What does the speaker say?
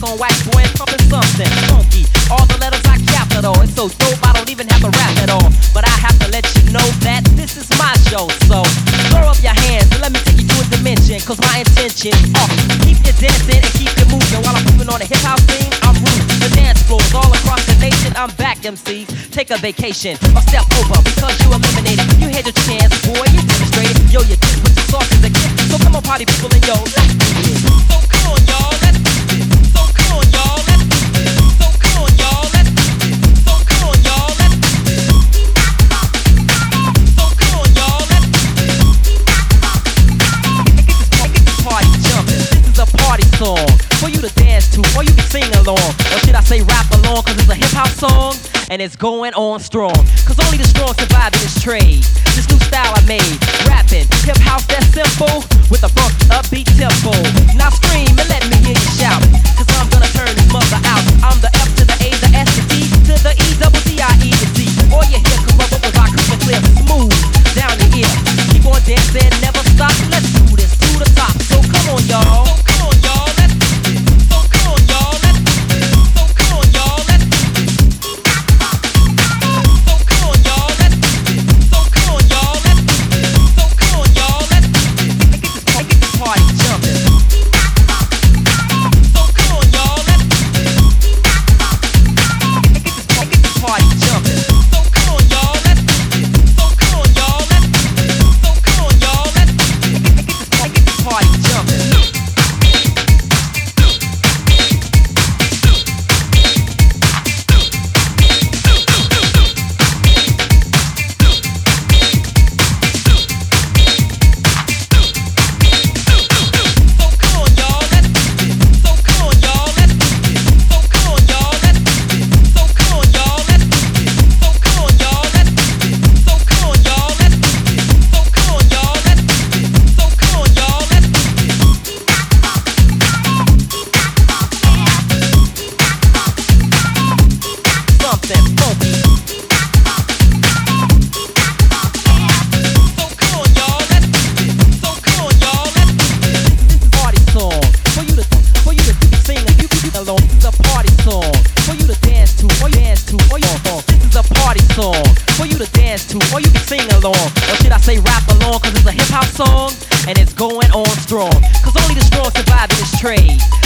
on wax boy and pumping something funky. All the letters I capital. It's so dope I don't even have to rap at all. But I have to let you know that this is my show. So throw up your hands and let me take you to a dimension. Cause my intention keep you dancing and keep you moving. While I'm moving on the hip hop scene, I'm rude. The dance floors all across the nation. I'm back, MCs. Take a vacation or step over because you eliminated. You had your chance, boy, you demonstrated. Yo, you did with your sauces again. So come on, party people, and yo, let's do this. So come on, y'all, let's do this. So come on, y'all, let's do this. So come on, y'all, let's do this. So come on, y'all, let's do this. So come on, y'all, let's do this. Get this party jumping. This is a party song for you to dance to, or you can sing along, or should I say rap along? Cause it's a hip hop song. And it's going on strong. Cause only the strong survive in this trade. This new style I made, rapping, hip house that's simple, with a funk upbeat tempo. Now scream and let me hear you shout. Cause I'm gonna turn this mother out. I'm the F to the A, the S to D, to the E, double D, I, E, to Z. All you hear come up with rock, clear, clear, smooth, down your ear. Keep on dancing, never stop. Let's do this to the top. So come on, y'all. So come on, y'all. Let's do this. So come on, y'all. Let's do this. So come on, y'all. Let's do this. Or you can sing along, or should I say rap along? Cause it's a hip hop song, and it's going on strong. Cause only the strong survive in this trade.